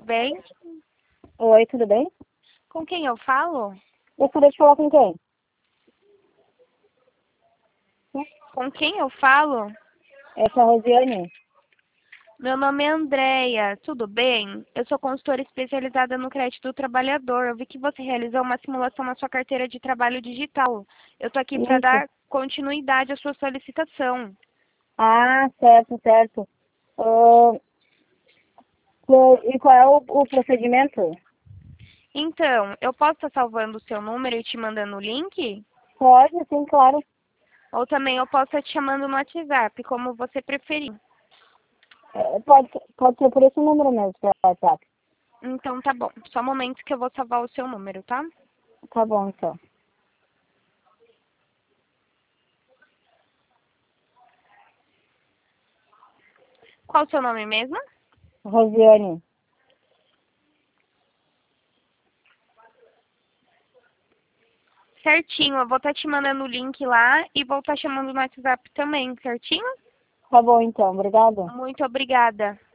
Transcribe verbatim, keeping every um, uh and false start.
bem? Oi, tudo bem? Com quem eu falo? Gostaria de falar com quem? Com quem eu falo? Essa é a Rosiane. Meu nome é Andréia, tudo bem? Eu sou consultora especializada no crédito do trabalhador. Eu vi que você realizou uma simulação na sua carteira de trabalho digital. Eu estou aqui para Isso. dar continuidade à sua solicitação. Ah, certo, certo. Ah, qual- e qual é o, o procedimento? Então, eu posso estar salvando o seu número e te mandando o link? Pode, sim, claro. Ou também eu posso estar te chamando no WhatsApp, como você preferir. É, pode, pode ser por esse número mesmo, pelo WhatsApp. Então tá bom. Só um momento que eu vou salvar o seu número, tá? Tá bom, então. Qual o seu nome mesmo? Rosiane. Certinho, eu vou estar te mandando o link lá e vou estar chamando no WhatsApp também, certinho? Tá bom, então. Obrigada. Muito obrigada.